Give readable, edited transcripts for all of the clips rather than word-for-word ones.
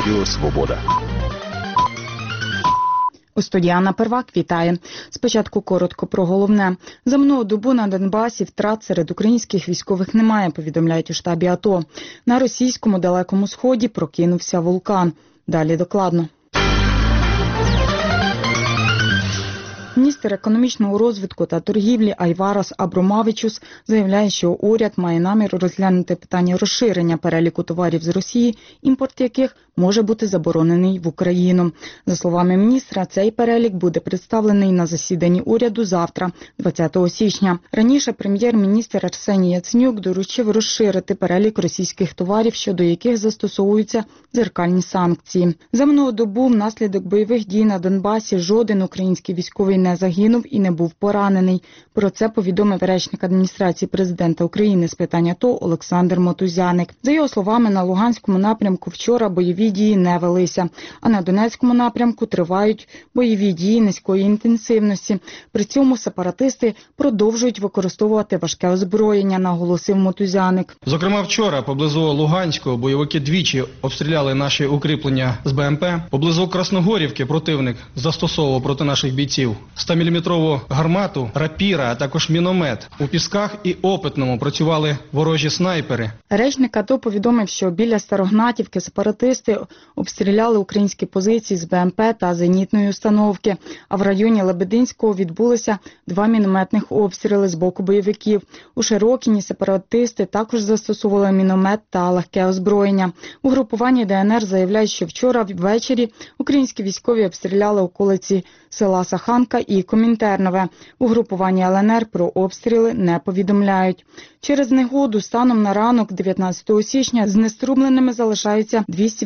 Радіо Свобода. У студії Анна Первак вітає. Спочатку коротко про головне. За минулу добу на Донбасі втрат серед українських військових немає, повідомляють у штабі АТО. На російському Далекому Сході прокинувся вулкан. Далі докладно. Міністр економічного розвитку та торгівлі Айварас Абромавичус заявляє, що уряд має намір розглянути питання розширення переліку товарів з Росії, імпорт яких може бути заборонений в Україну. За словами міністра, цей перелік буде представлений на засіданні уряду завтра, 20 січня. Раніше прем'єр-міністр Арсеній Яценюк доручив розширити перелік російських товарів, щодо яких застосовуються дзеркальні санкції. За минулу добу внаслідок бойових дій на Донбасі жоден український військовий не загинув і не був поранений. Про це повідомив речник адміністрації президента України з питань АТО Олександр Мотузяник. За його словами, на Луганському напрямку вчора бойові дії не велися, а на Донецькому напрямку тривають бойові дії низької інтенсивності. При цьому сепаратисти продовжують використовувати важке озброєння, наголосив Мотузяник. Зокрема, вчора поблизу Луганського бойовики двічі обстріляли наші укріплення з БМП. Поблизу Красногорівки противник застосовував проти наших бійців 100-мм гармату, рапіра, а також міномет. У Пісках і Опитному працювали ворожі снайпери. Речник АТО повідомив, що біля Старогнатівки сепаратисти обстріляли українські позиції з БМП та зенітної установки, а в районі Лебединського відбулися 2 мінометних обстріли з боку бойовиків. У Широкіні сепаратисти також застосовували міномет та легке озброєння. Угрупування ДНР заявляють, що вчора ввечері українські військові обстріляли околиці села Саханка і Комінтернове. Угрупування ЛНР про обстріли не повідомляють. Через негоду станом на ранок 19 січня знеструмленими залишаються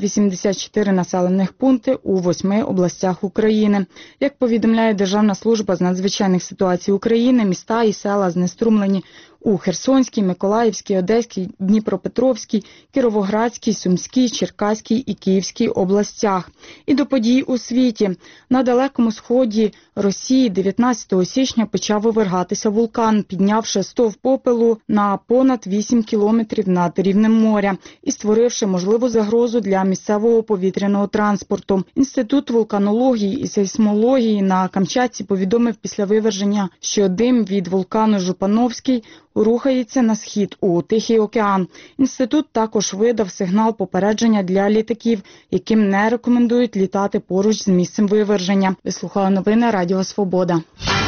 284 населених пункти у 8 областях України. Як повідомляє Державна служба з надзвичайних ситуацій України, міста і села знеструмлені у Херсонській, Миколаївській, Одеській, Дніпропетровській, Кіровоградській, Сумській, Черкаській і Київській областях. І до подій у світі. На Далекому Сході Росії 19 січня почав вивергатися вулкан, піднявши стовп попелу на понад 8 кілометрів над рівнем моря і створивши можливу загрозу для місцевого повітряного транспорту. Інститут вулканології і сейсмології на Камчатці повідомив після виверження, що дим від вулкану Жупановський рухається на схід у Тихий океан. Інститут також видав сигнал попередження для літаків, яким не рекомендують літати поруч з місцем виверження. Ви слухали новини Радіо Свобода.